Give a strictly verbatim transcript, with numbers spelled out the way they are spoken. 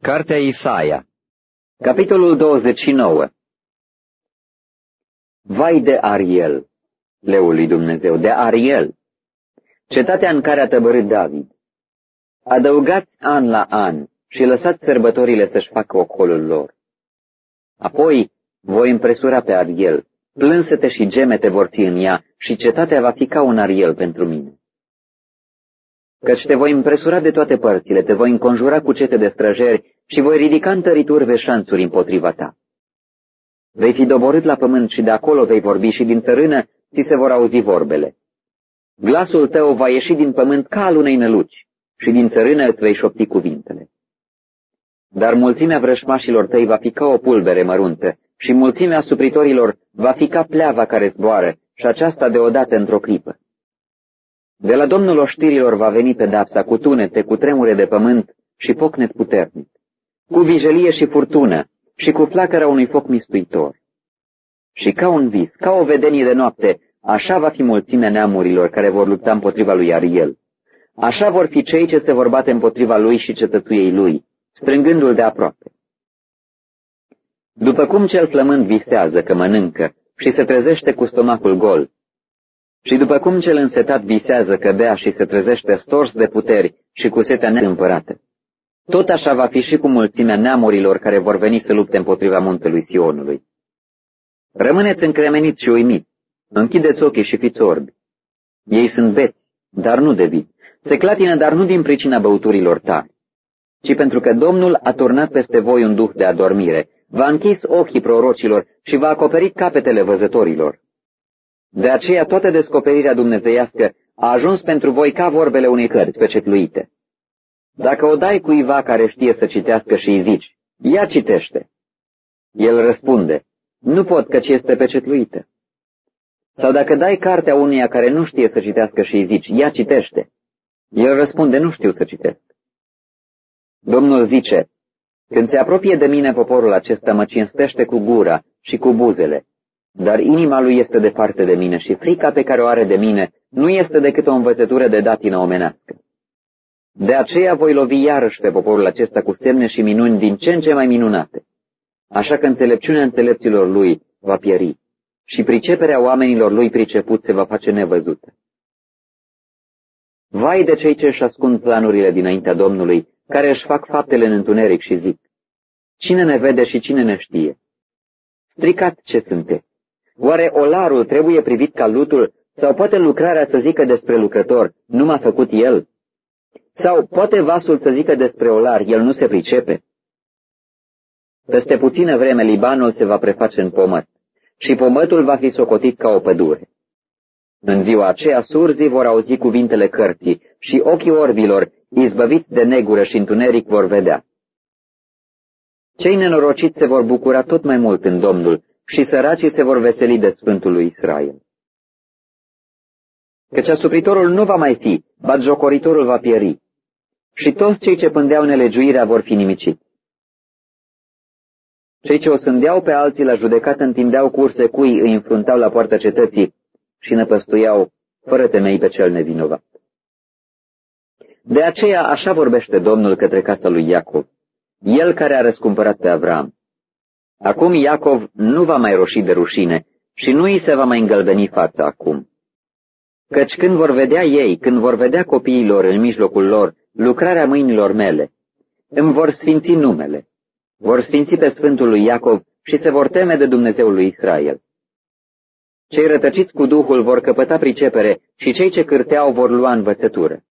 Cartea Isaia, capitolul douăzeci și nouă. Vai de Ariel, leul lui Dumnezeu, de Ariel, cetatea în care a tăbărât David. Adăugați an la an și lăsați sărbătorile să-și facă ocolul lor. Apoi voi împresura pe Ariel, plânsete și gemete vor fi în ea și cetatea va fi ca un Ariel pentru mine. Căci te voi împresura de toate părțile, te voi înconjura cu cete de străjeri și voi ridica întărituri veșanțuri împotriva ta. Vei fi doborât la pământ și de acolo vei vorbi și din țărână ți se vor auzi vorbele. Glasul tău va ieși din pământ ca al unei năluci și din țărână îți vei șopti cuvintele. Dar mulțimea vrășmașilor tăi va fi ca o pulbere măruntă și mulțimea supritorilor va fi ca pleava care zboară și aceasta deodată într-o clipă. De la Domnul oștirilor va veni pedapsa cu tunete, cu tremure de pământ și pocnet puternic, cu vijelie și furtună și cu flacăra unui foc mistuitor. Și ca un vis, ca o vedenie de noapte, așa va fi mulțimea neamurilor care vor lupta împotriva lui Ariel. Așa vor fi cei ce se vor bate împotriva lui și cetățuiei lui, strângându-l de aproape. După cum cel flămând visează că mănâncă și se trezește cu stomacul gol, și după cum cel însetat visează că bea și se trezește stors de puteri și cu setea neîmpărată, tot așa va fi și cu mulțimea neamurilor care vor veni să lupte împotriva muntelui Sionului. Rămâneți încremeniți și uimiți, închideți ochii și fiți orbi. Ei sunt beți, dar nu de vin, se clatină, dar nu din pricina băuturilor tari, ci pentru că Domnul a turnat peste voi un duh de adormire, v-a închis ochii prorocilor și v-a acoperit capetele văzătorilor. De aceea toată descoperirea dumnezeiască a ajuns pentru voi ca vorbele unei cărți pecetluite. Dacă o dai cuiva care știe să citească și îi zici, ia citește, el răspunde, nu pot căci este pecetluită. Sau dacă dai cartea unuia care nu știe să citească și îi zici, ia citește, el răspunde, nu știu să citesc. Domnul zice, când se apropie de mine poporul acesta mă cinstește cu gura și cu buzele, dar inima lui este departe de mine și frica pe care o are de mine nu este decât o învățătură de datină omenească. De aceea voi lovi iarăși pe poporul acesta cu semne și minuni din ce în ce mai minunate, așa că înțelepciunea înțelepților lui va pieri și priceperea oamenilor lui priceput se va face nevăzută. Vai de cei ce își ascund planurile dinaintea Domnului, care își fac faptele în întuneric și zic, cine ne vede și cine ne știe? Stricat ce sunteți! Oare olarul trebuie privit ca lutul sau poate lucrarea să zică despre lucrător, nu m-a făcut el? Sau poate vasul să zică despre olar, el nu se pricepe? Peste puțină vreme Libanul se va preface în pomăt și pomătul va fi socotit ca o pădure. În ziua aceea surzii vor auzi cuvintele cărții și ochii orbilor, izbăviți de negură și întuneric, vor vedea. Cei nenorociți se vor bucura tot mai mult în Domnul și săracii se vor veseli de Sfântul lui Israel. Căci asupritorul nu va mai fi, batjocoritorul va pieri, și toți cei ce pândeau nelegiuirea vor fi nimiciți. Cei ce o sândeau pe alții la judecată întindeau curse cui îi înfruntau la poarta cetății și năpăstuiau fără temei pe cel nevinovat. De aceea așa vorbește Domnul către casa lui Iacov, el care a răscumpărat pe Avram. Acum Iacov nu va mai roși de rușine și nu îi se va mai îngălbeni fața acum. Căci când vor vedea ei, când vor vedea copiilor în mijlocul lor lucrarea mâinilor mele, îmi vor sfinți numele, vor sfinți pe Sfântul lui Iacov și se vor teme de Dumnezeul lui Israel. Cei rătăciți cu Duhul vor căpăta pricepere și cei ce cârteau vor lua învățătură.